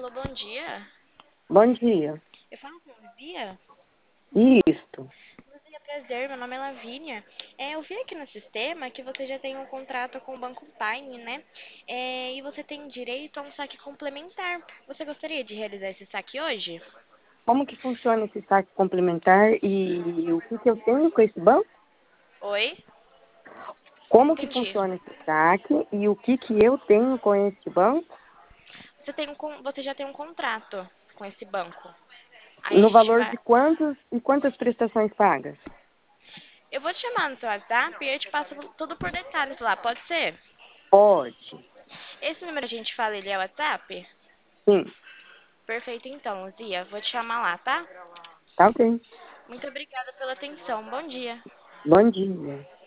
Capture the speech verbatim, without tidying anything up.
Alô, bom dia. Bom dia. Eu falo com Luzia? Isto. Luzia, prazer, meu nome é Lavínia. É, eu vi aqui no sistema que você já tem um contrato com o Banco Paine, né? É, e você tem direito a um saque complementar. Você gostaria de realizar esse saque hoje? Como que funciona esse saque complementar e o que, que eu tenho com esse banco? Oi? Não Como que entendi. funciona esse saque e o que, que eu tenho com esse banco? Você, tem um, con- você já tem um contrato com esse banco. Aí a No gente valor vai. de quantos e quantas prestações pagas? Eu vou te chamar no seu WhatsApp e eu te passo tudo por detalhes lá, pode ser? Pode. Esse número que a gente fala, ele é WhatsApp? Sim. Perfeito então, Luzia. Vou te chamar lá, tá? Tá ok. Muito obrigada pela atenção. Bom dia. Bom dia.